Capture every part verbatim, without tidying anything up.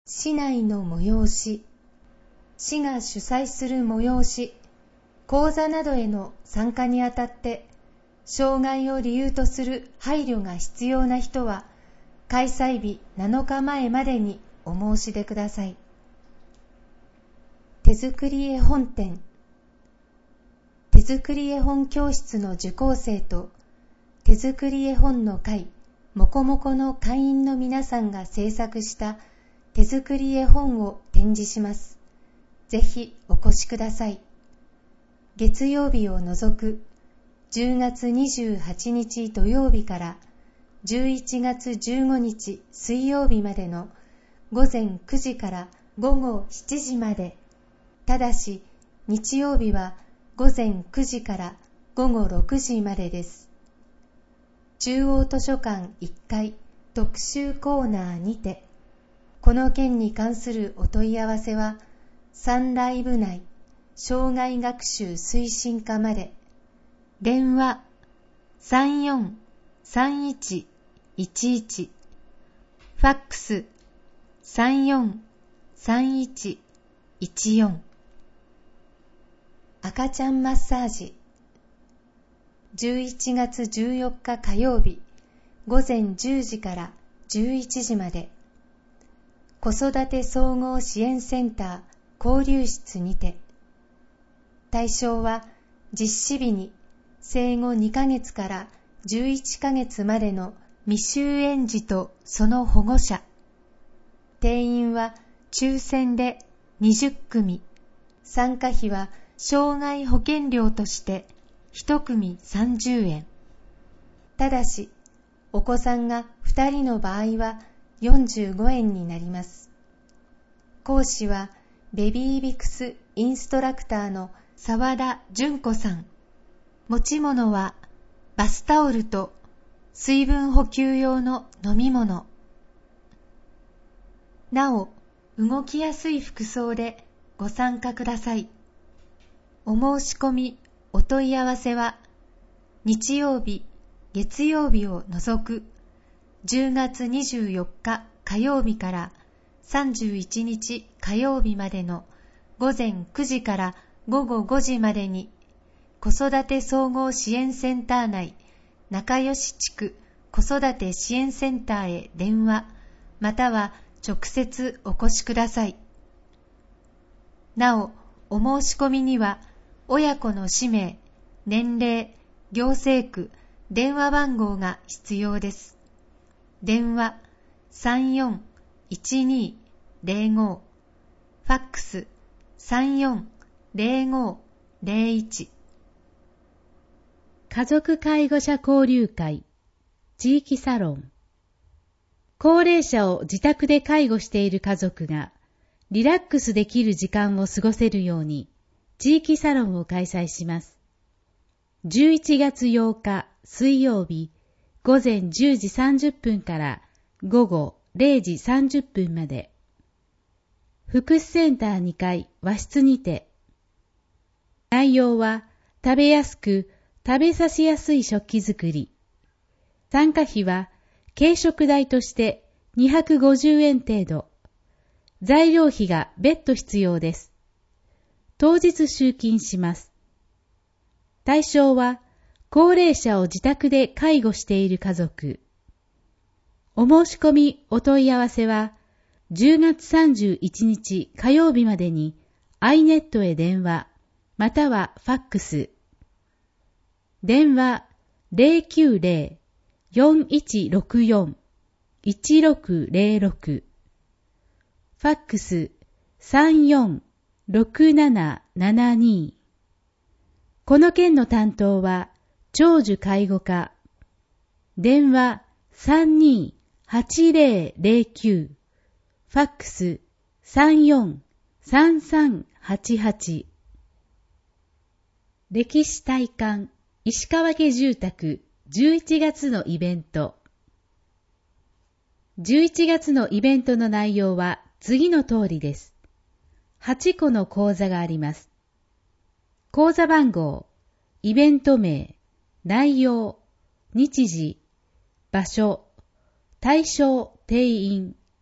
市内の催し、市が主催する催し、講座などへの参加にあたって、障害を理由とする配慮が必要な人は、開催日なのかまえまでにお申し出ください。手作り絵本展。手作り絵本教室の受講生と、手作り絵本の会、もこもこの会員の皆さんが制作した手作り絵本を展示します。ぜひお越しください。月曜日を除くじゅうがつにじゅうはちにち土曜日からじゅういちがつじゅうごにち水曜日までのごぜんくじからごごしちじまで、ただし日曜日はごぜんくじからごごろくじまでです。中央図書館いっかい特集コーナーにて、この件に関するお問い合わせは三来部内障害学習推進課まで、電話 さんよんさんいちいちいち、ファックス さんよんさんいちいちよん。赤ちゃんマッサージ。じゅういちがつじゅうよっか火曜日ごぜんじゅうじからじゅういちじまで、子育て総合支援センター交流室にて、対象は実施日に生後にかげつからじゅういっかげつまでの未就園児とその保護者。定員は抽選でにじゅっくみ、参加費は障害保険料としていちくみさんじゅうえん。ただし、お子さんがふたりの場合はよんじゅうごえんになります。講師はベビービクスインストラクターの澤田純子さん。持ち物はバスタオルと水分補給用の飲み物。なお、動きやすい服装でご参加ください。お申し込み、お問い合わせは日曜日、月曜日を除くじゅうがつにじゅうよっか火曜日からさんじゅういちにち火曜日までのごぜんくじからごごごじまでに、子育て総合支援センター内仲良し地区子育て支援センターへ電話または直接お越しください。なお、お申し込みには親子の氏名、年齢、行政区、電話番号が必要です。電話 さんよんいちにぜろご、ファックス さんよんぜろごぜろいち。 家族介護者交流会地域サロン。高齢者を自宅で介護している家族がリラックスできる時間を過ごせるように地域サロンを開催します。じゅういちがつようか水曜日ごぜんじゅうじさんじゅっぷんからごごれいじさんじゅっぷんまで。福祉センターにかい和室にて。内容は食べやすく食べさせやすい食器作り。参加費は軽食代としてにひゃくごじゅうえん程度。材料費が別途必要です。当日集金します。対象は高齢者を自宅で介護している家族。お申し込みお問い合わせはじゅうがつさんじゅういちにち火曜日までに アイネット へ電話またはファックス。電話 ゼロきゅうゼロ よんいちろくよん いちろくゼロろく。ファックス さんよんろくななななに。この件の担当は長寿介護課。電話 さんにーはちゼロゼロきゅう。ファックス さんよんさんさんはちはち。歴史体感石川家住宅じゅういちがつのイベント。じゅういちがつのイベントの内容は次の通りです。はちこの講座があります。講座番号、イベント名、内容、日時、場所、対象、定員、申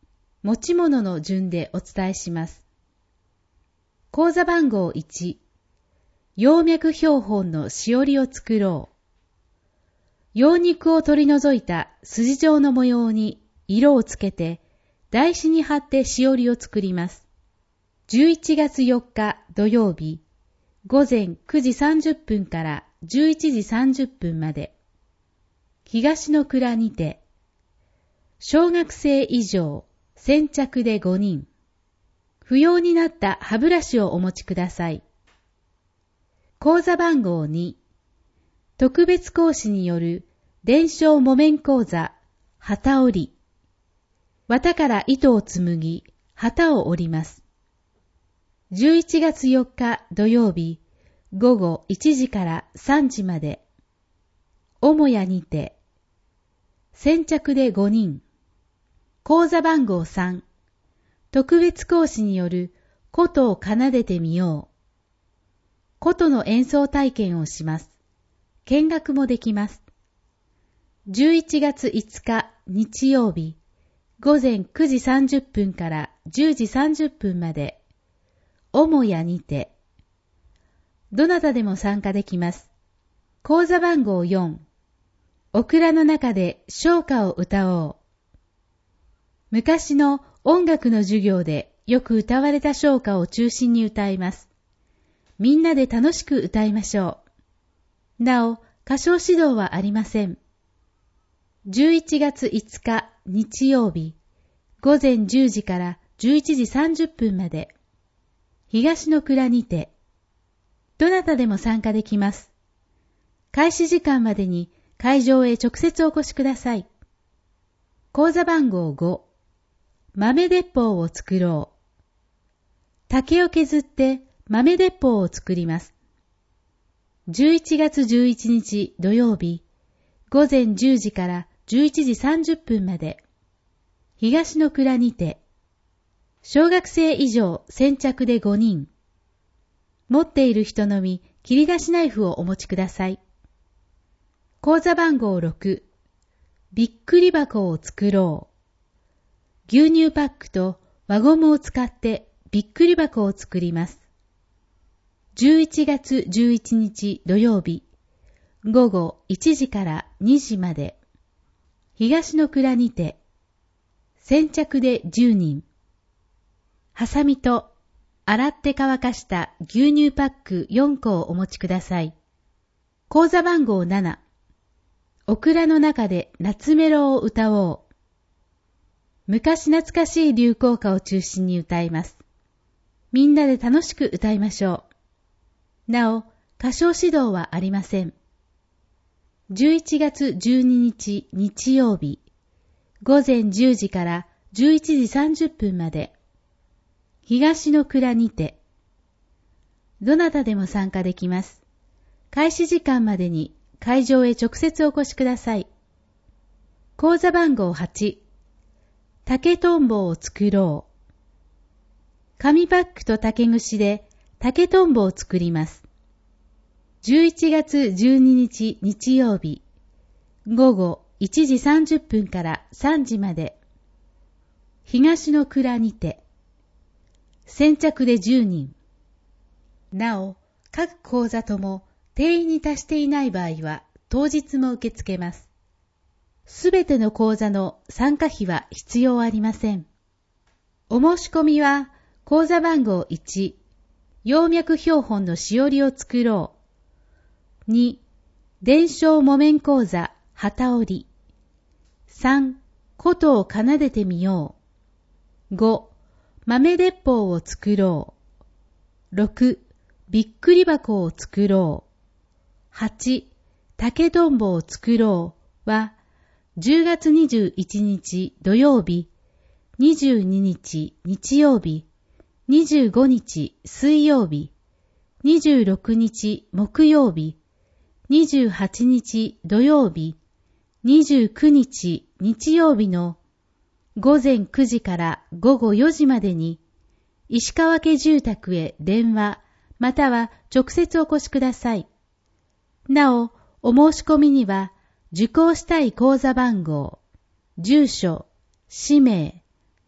持ち物の順でお伝えします。口座番号いち、葉脈標本のしおりを作ろう。葉肉を取り除いた筋状の模様に色をつけて、台紙に貼ってしおりを作ります。じゅういちがつよっか土曜日、午前くじさんじゅっぷんからじゅういちじさんじゅっぷんまで、東の蔵にて、小学生以上、先着でごにん、不要になった歯ブラシをお持ちください。口座番号に、特別講師による伝承木綿講座、旗織り。綿から糸を紡ぎ、旗を織ります。じゅういちがつよっか土曜日、午後いちじからさんじまで、母屋にて、先着でごにん、講座番号さん、特別講師による琴を奏でてみよう。琴の演奏体験をします。見学もできます。じゅういちがついつか日曜日、午前くじさんじゅっぷんからじゅうじさんじゅっぷんまで、母屋にて、どなたでも参加できます。講座番号よん、オクラの中で唱歌を歌おう。昔の音楽の授業でよく歌われた唱歌を中心に歌います。みんなで楽しく歌いましょう。なお、歌唱指導はありません。じゅういちがついつか日曜日、午前じゅうじからじゅういちじさんじゅっぷんまで、東の蔵にて、どなたでも参加できます。開始時間までに会場へ直接お越しください。講座番号ご、豆鉄砲を作ろう。竹を削って豆鉄砲を作ります。じゅういちがつじゅういちにち土曜日、午前じゅうじからじゅういちじさんじゅっぷんまで、東の蔵にて、小学生以上先着でごにん、持っている人のみ切り出しナイフをお持ちください。講座番号ろく、びっくり箱を作ろう。牛乳パックと輪ゴムを使ってびっくり箱を作ります。じゅういちがつじゅういちにち土曜日、午後いちじからにじまで、東の蔵にて、先着でじゅうにん、ハサミと洗って乾かした牛乳パックよんこをお持ちください。講座番号なな、オクラの中で夏メロを歌おう。昔懐かしい流行歌を中心に歌います。みんなで楽しく歌いましょう。なお、歌唱指導はありません。じゅういちがつじゅうににち日曜日、午前じゅうじからじゅういちじさんじゅっぷんまで、東の蔵にて、どなたでも参加できます。開始時間までに会場へ直接お越しください。講座番号はち、竹とんぼを作ろう。紙パックと竹串で竹とんぼを作ります。じゅういちがつじゅうににち日曜日、午後いちじさんじゅっぷんからさんじまで、東の蔵にて、先着でじゅうにん。なお、各講座とも定員に達していない場合は当日も受け付けます。すべての講座の参加費は必要ありません。お申し込みは、講座番号いち、葉脈標本のしおりを作ろう。に、伝承木綿講座、旗織り。さん、琴を奏でてみよう。ご、豆鉄砲を作ろう。ろく、びっくり箱を作ろう。はち、竹とんぼを作ろうは、じゅうがつにじゅういちにち土曜日、にじゅうににち日曜日、にじゅうごにち水曜日、にじゅうろくにち木曜日、にじゅうはちにち土曜日、にじゅうくにち日曜日の午前くじから午後よじまでに石川家住宅へ電話または直接お越しください。なお、お申し込みには受講したい講座番号、住所、氏名、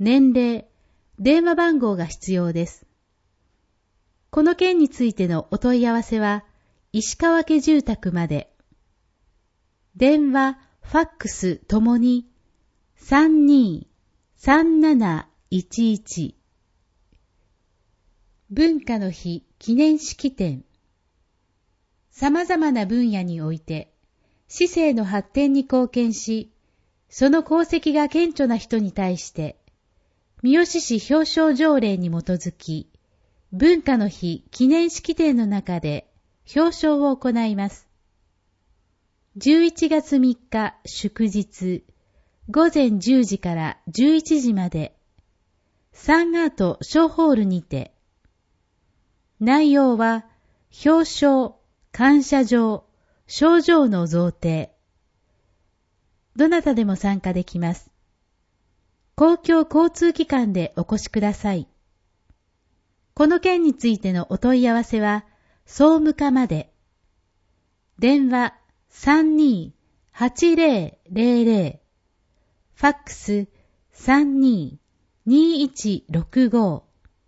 年齢、電話番号が必要です。この件についてのお問い合わせは、石川家住宅まで。電話、ファックスともに さんにーさんなないちいち。文化の日記念式典。様々な分野において、市政の発展に貢献し、その功績が顕著な人に対して、三好市表彰条例に基づき、文化の日記念式典の中で表彰を行います。じゅういちがつみっか祝日、ごぜんじゅうじからじゅういちじまで、サンアート小ホールにて、内容は表彰、感謝状、賞状の贈呈。どなたでも参加できます。公共交通機関でお越しください。この件についてのお問い合わせは、総務課まで。電話 さんにーはちぜろぜろぜろ、ファックス さんにーにーいちろくご。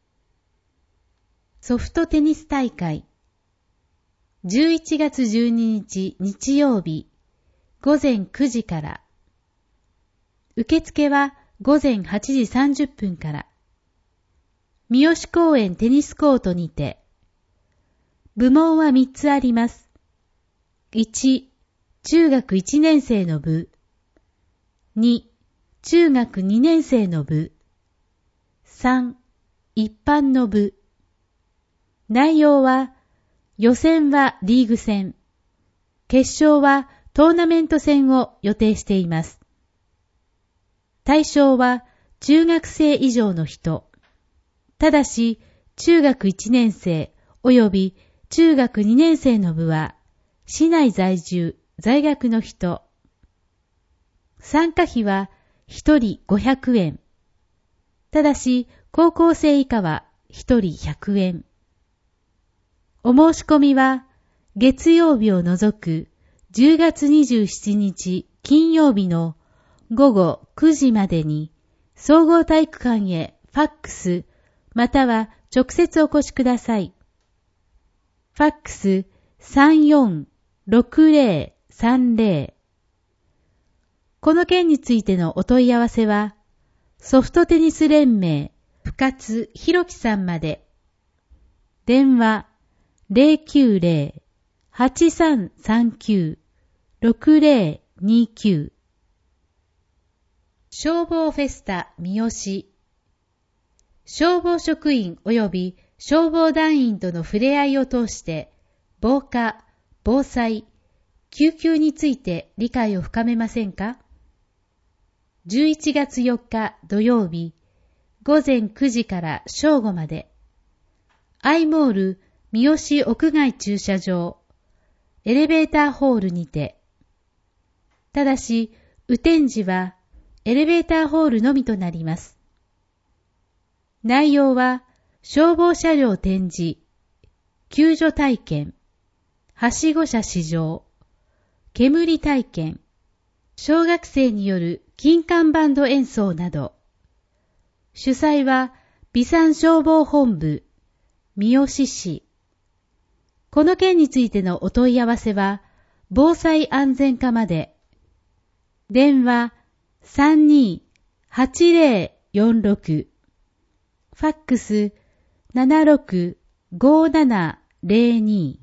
ソフトテニス大会。じゅういちがつじゅうににち日曜日、ごぜんくじから。受付はごぜんはちじさんじゅっぷんから。三好公園テニスコートにて。部門はみっつあります。いち、中学いちねん生の部。に、中学にねん生の部。さん、一般の部。内容は、予選はリーグ戦。決勝はトーナメント戦を予定しています。対象は中学生以上の人。ただし、中学いちねん生及び中学にねん生の部は、市内在住、在学の人。参加費はひとりごひゃくえん。ただし、高校生以下はひとりひゃくえん。お申し込みは、月曜日を除くじゅうがつにじゅうしちにち金曜日のごごくじまでに、総合体育館へファックス、または直接お越しください。ファックス さんよんろくぜろさんぜろ。この件についてのお問い合わせは、ソフトテニス連盟深津弘樹さんまで。電話 ゼロきゅうゼロ はちさんさんきゅう ろくぜろにきゅう。消防フェスタ三好。消防職員及び消防団員との触れ合いを通して、防火、防災、救急について理解を深めませんか？じゅういちがつよっか土曜日、ごぜんくじから正午まで、アイモール三好屋外駐車場、エレベーターホールにて。ただし、雨天時はエレベーターホールのみとなります。内容は、消防車両展示、救助体験、はしご車試乗、煙体験、小学生による金管バンド演奏など。主催は、備産消防本部、三好市。この件についてのお問い合わせは、防災安全課まで。電話 さんにーはちぜろよんろく。ファックス ななろくごーななぜろに。